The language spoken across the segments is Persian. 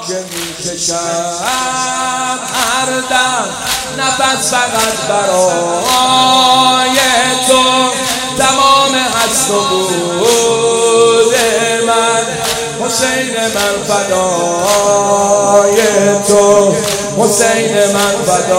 که میکشم هر دم نفس فقط برای تو، تمام هست و بود من حسین من فدای تو، حسین من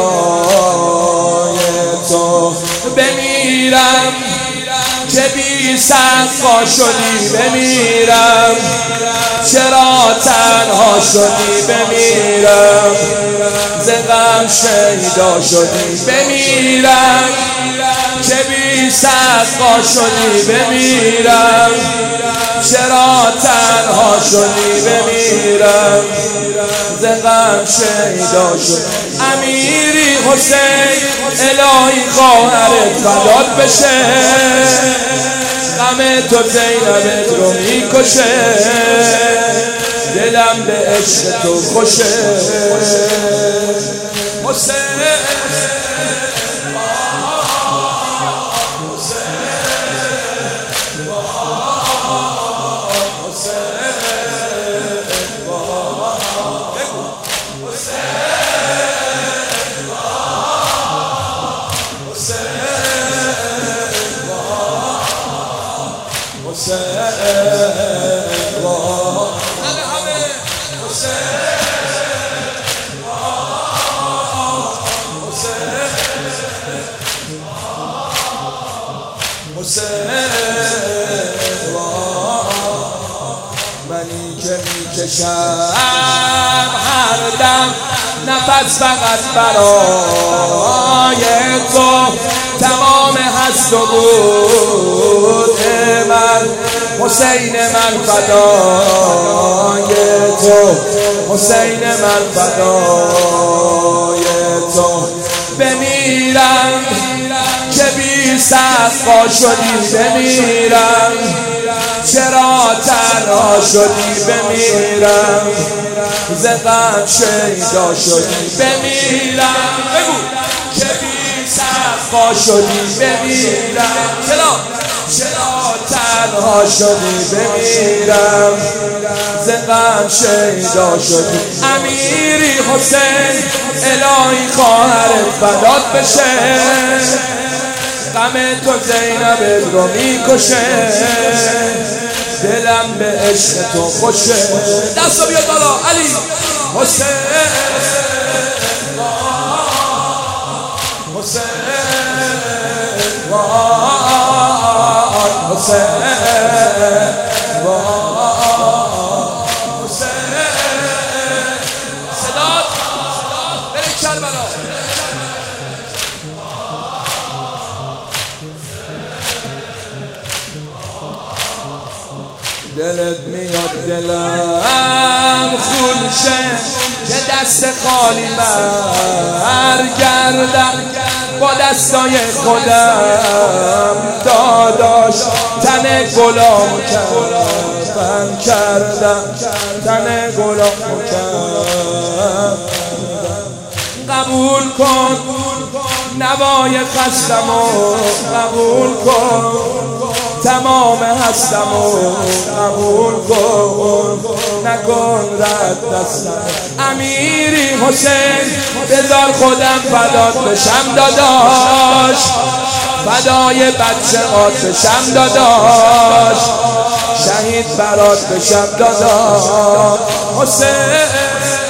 فدای تو. بمیرم که بی سقا شدی، بمیرم چرا تنها شدی، بمیرم ز غم شیدا شدی، بمیرم که بی سقا شدی، بمیرم چرا تنها شدی، بمیرم ز غم شیدا شدی. امیری حسین الهی خواهرت فدات بشه، غم تو زینبت رو میکشه، دلم به عشق تو خوشه. حسین منی که میکشم هر دم نفس فقط برای تو، تمام هست و بود من حسین من فدای تو، حسین من فدای تو. بمیرم که بی سقا شدی، بمیرم چرا تنها شدی، بمیرم ز غم شیدا شدی، بمیرم که بی سقا شدی، بمیرم چرا تنها شدی، بمیرم ز غم شیدا شدی. امیری حسین الهی خواهرت فدات بشه، غم تو زینبت رو میکشه، دلم به عشق تو خوشه. دستو بیاد بالا علی حسین حسین حسین صدات برید کربلا. دلت میاد دلم خون شه که دست خالی برگردم، با دستای خودم داداش تن گلام کردم، تن گلام کردم. قبول کن نوای خستمو، قبول کن تمام هستمو، قبول کن نکن رد دستم. امیری حسین بذار خودم فدات بشم داداش، فدای بچه‌هات بشم داداش، شهید برات بشم داداش. حسین